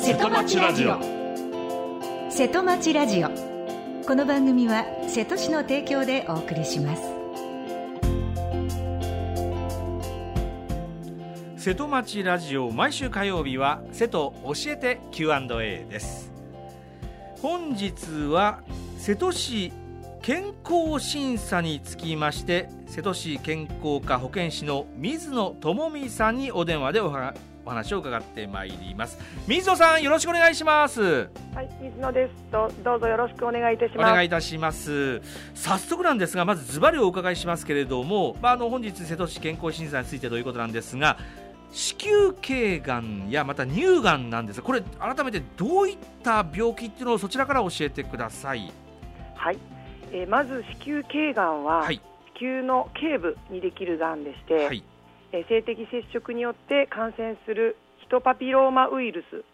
瀬戸町ラジオ。瀬戸町ラジオ、この番組は瀬戸市の提供でお送りします。 瀬戸町ラジオ、毎週火曜日は瀬戸教えて Q&A です。本日は瀬戸市健康審査につきまして、瀬戸市健康課保健師の水野智美さんにお電話でお話を伺ってまいります。水野さん、よろしくお願いします。 はい、水野です。どうぞよろしくお願いいたします。 お願いいたします。早速なんですが、まずズバリお伺いしますけれども、本日瀬戸市健康審査についてということなんですが、子宮頸がんやまた乳がんなんですが、これ改めてどういった病気っていうのをそちらから教えてください。 はい、まず子宮頸がんは、 はい、 子宮の頸部にできるがんでして、はい、性的接触によって感染するヒトパピローマウイルス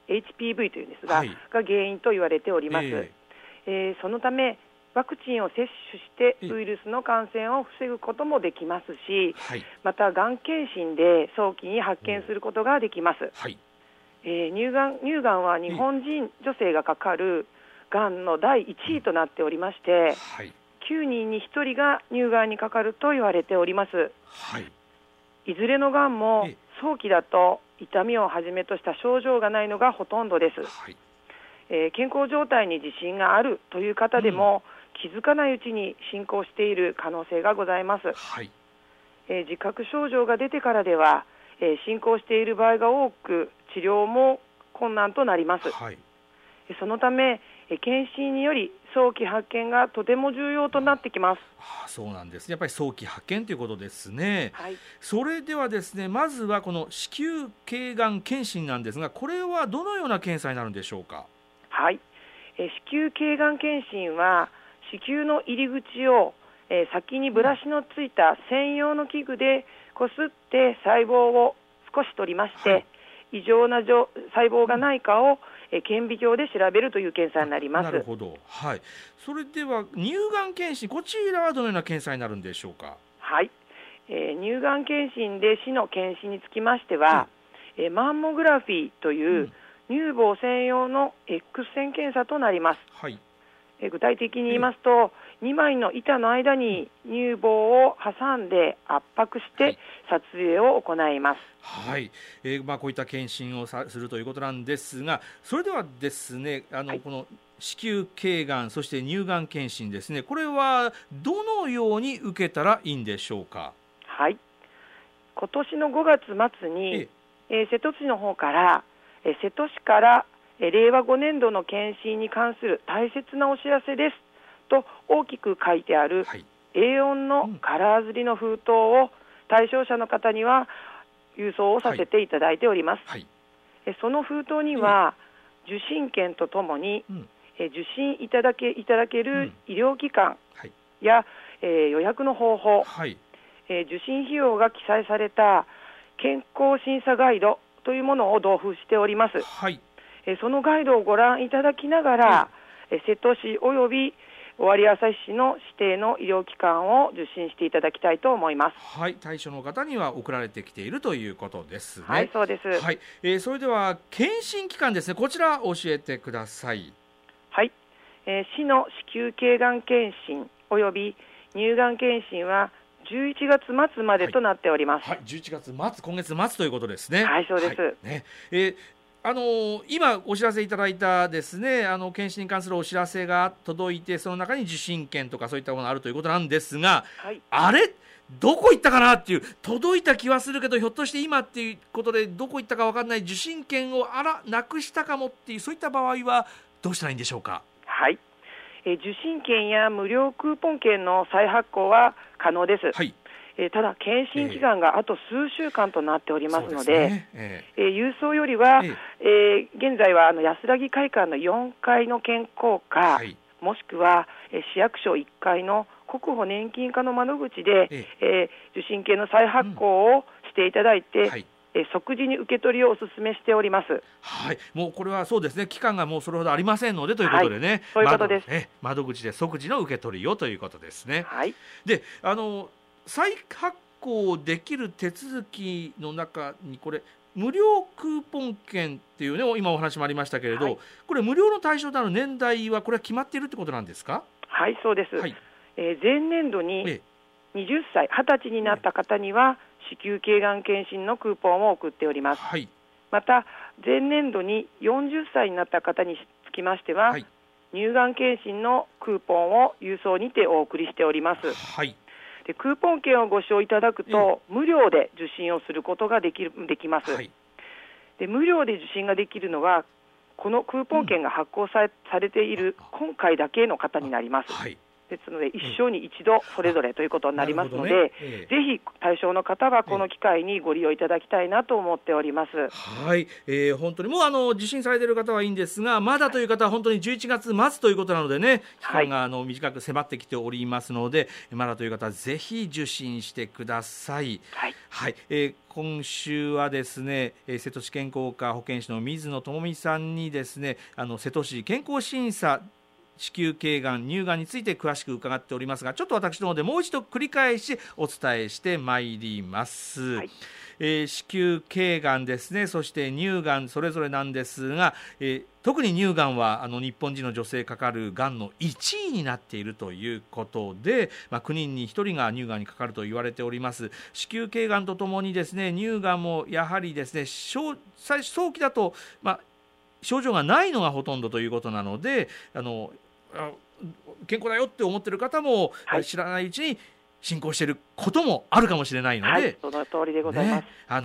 HPV というんですが、はい、が原因と言われております。そのためワクチンを接種してウイルスの感染を防ぐこともできますし、はい、またがん検診で早期に発見することができます。はい、乳がんは日本人女性がかかるがんの第1位となっておりまして、はい、9人に1人が乳がんにかかると言われております。はい、いずれのがんも早期だと痛みをはじめとした症状がないのがほとんどです。はい、健康状態に自信があるという方でも、気づかないうちに進行している可能性がございます。はい、自覚症状が出てからでは、進行している場合が多く治療も困難となります。はい、そのため検診により早期発見がとても重要となってきます。 そうなんですね。やっぱり早期発見ということですね。はい、それではですね、まずはこの子宮頸がん検診なんですが、これはどのような検査になるんでしょうか。はい、 子宮頸がん検診は子宮の入り口を、先にブラシのついた専用の器具でこすって細胞を少し取りまして、はい、異常な細胞がないかを顕微鏡で調べるという検査になります。 なるほど。はい、それでは乳がん検診、こちらはどのような検査になるんでしょうか。 はい、乳がん検診で市の検診につきましては、マンモグラフィーという乳房専用の X 線検査となります。はい、具体的に言いますと、2枚の板の間に乳房を挟んで圧迫して撮影を行います。 はい、こういった検診をするということなんですが、それではですね、はい、この子宮頸がんそして乳がん検診ですね、これはどのように受けたらいいんでしょうか。 はい、今年の5月末に、瀬戸市の方から瀬戸市から令和5年度の検診に関する大切なお知らせですと大きく書いてある A4 のカラー刷りの封筒を対象者の方には郵送をさせていただいております。はい、その封筒には受診券とともに、受診いただける医療機関や、予約の方法、受診費用が記載された健康審査ガイドというものを同封しております。はい、そのガイドをご覧いただきながら、瀬戸市および尾張旭市の指定の医療機関を受診していただきたいと思います。 はい、対象の方には送られてきているということですね。 はい、そうです。 はい、それでは検診期間ですね、こちら教えてください。 はい、市の子宮頸がん検診および乳がん検診は11月末までとなっております。 はい、11月末、今月末ということですね。 はい、そうです。はい、 ね、今お知らせいただいたですね、検診に関するお知らせが届いて、その中に受診券とかそういったものがあるということなんですが、はい、あれどこ行ったかなっていう、届いた気はするけどひょっとして今っていうことでどこ行ったか分かんない、受診券をなくしたかもっていう、そういった場合はどうしたらいいんでしょうか。 はい、受診券や無料クーポン券の再発行は可能です。はい、ただ検診期間があと数週間となっておりますので、郵送よりは、現在は安らぎ会館の4階の健康課、はい、もしくは市役所1階の国保年金課の窓口で、受診券の再発行をしていただいて、はい、即時に受け取りをお勧めしております。 はい、もうこれはそうですね、期間がもうそれほどありませんのでということでね、はい、 そういうことです。 窓口で即時の受け取りをということですね。 はい、 で再発行できる手続きの中にこれ無料クーポン券っていうね今お話もありましたけれど、これ無料の対象となる年代はこれは決まっているってことなんですか？ はい、そうです。前年度に20歳20歳になった方には子宮頸がん検診のクーポンを送っております。また前年度に40歳になった方につきましては、乳がん検診のクーポンを郵送にてお送りしております。でクーポン券をご使用いただくと、無料で受診をすることができます。で無料で受診ができるのはこのクーポン券が発行されている今回だけの方になります。ですので一生に一度それぞれということになりますので、ぜひ対象の方はこの機会にご利用いただきたいなと思っております。 本当にもう受診されている方はいいんですが、まだという方は本当に11月末ということなのでね、期間が短く迫ってきておりますので、まだという方はぜひ受診してください。今週はですね、瀬戸市健康課保健師の水野智美さんにですね、瀬戸市健康審査子宮頸がん乳がんについて詳しく伺っておりますが、ちょっと私の方でもう一度繰り返しお伝えしてまいります。子宮頸がんですね、そして乳がんそれぞれなんですが、特に乳がんは日本人の女性かかるがんの1位になっているということで、9人に1人が乳がんにかかると言われております。子宮頸がんとともにですね、乳がんもやはりですね、早期だと、症状がないのがほとんどということなので、健康だよって思っている方も、知らないうちに進行していることもあるかもしれないので、 その通りでございます。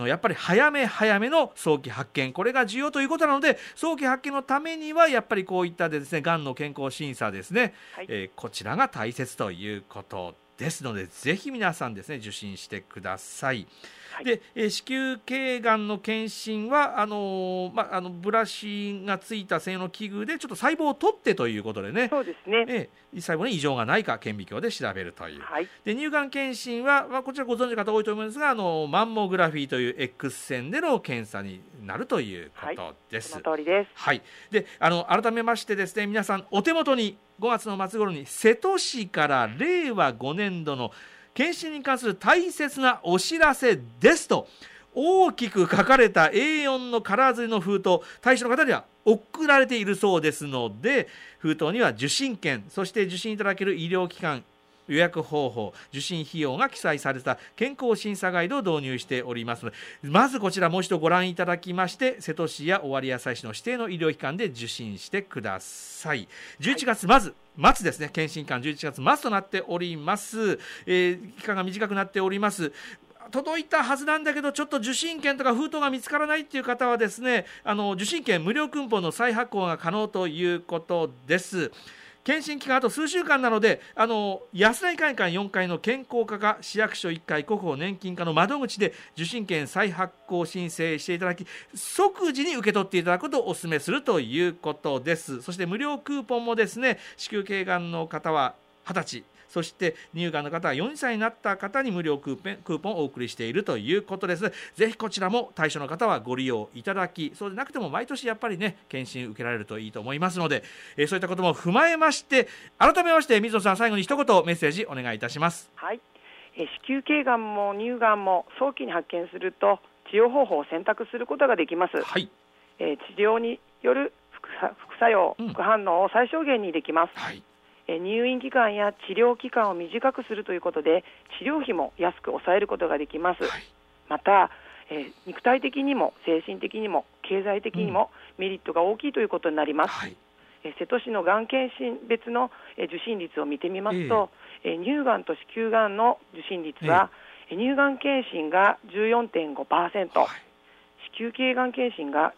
やっぱり早めの早期発見、これが重要ということなので、早期発見のためにはやっぱりこういったですね、がんの健康審査ですね、こちらが大切ということですので、ぜひ皆さんですね受診してください。で子宮頸がんの検診はブラシがついた専用の器具でちょっと細胞を取ってということでね、 そうですね、 細胞に異常がないか顕微鏡で調べるという、で乳がん検診は、こちらご存知の方多いと思いますが、マンモグラフィーという X 線での検査になるということです。 その通りです。 で改めましてですね、皆さんお手元に5月の末頃に瀬戸市から令和5年度の検診に関する大切なお知らせですと大きく書かれた A4 のカラー刷りの封筒、対象の方には送られているそうですので、封筒には受診券、そして受診いただける医療機関、予約方法、受診費用が記載された健康審査ガイドを導入しておりますので、まずこちらもう一度ご覧いただきまして、瀬戸市や尾張旭市の指定の医療機関で受診してください。11月末ですね、検診期間11月末となっております。期間が短くなっております。届いたはずなんだけどちょっと受診券とか封筒が見つからないっていう方はですね、受診券無料クーポンの再発行が可能ということです。検診期間あと数週間なので、安田医会館4階の健康課が市役所1階国保年金課の窓口で受診券再発行申請していただき、即時に受け取っていただくことをお勧めするということです。そして無料クーポンもですね、子宮頸がんの方は20歳、そして乳がんの方は4歳になった方に無料クーポンをお送りしているということです。ぜひこちらも対象の方はご利用いただき、そうでなくても毎年やっぱりね検診受けられるといいと思いますので、そういったことも踏まえまして、改めまして水野さん、最後に一言メッセージお願いいたします。 子宮頸がんも乳がんも早期に発見すると治療方法を選択することができます。治療による副作用、副反応を最小限にできます。入院期間や治療期間を短くするということで治療費も安く抑えることができます。また、肉体的にも精神的にも経済的にもメリットが大きいということになります。瀬戸市のがん検診別の受診率を見てみますと、乳がんと子宮がんの受診率は、乳がん検診が 14.5%、子宮頸がん検診が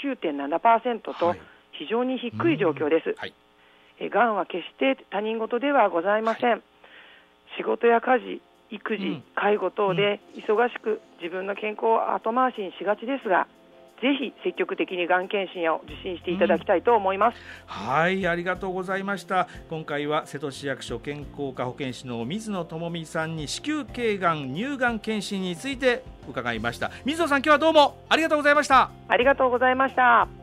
19.7% と非常に低い状況です。がんは決して他人事ではございません。仕事や家事、育児、介護等で忙しく自分の健康を後回しにしがちですが、ぜひ積極的にがん検診を受診していただきたいと思います。 ありがとうございました。今回は瀬戸市役所健康課保健師の水野智美さんに子宮頸がん乳がん検診について伺いました。水野さん、今日はどうもありがとうございました。 ありがとうございました。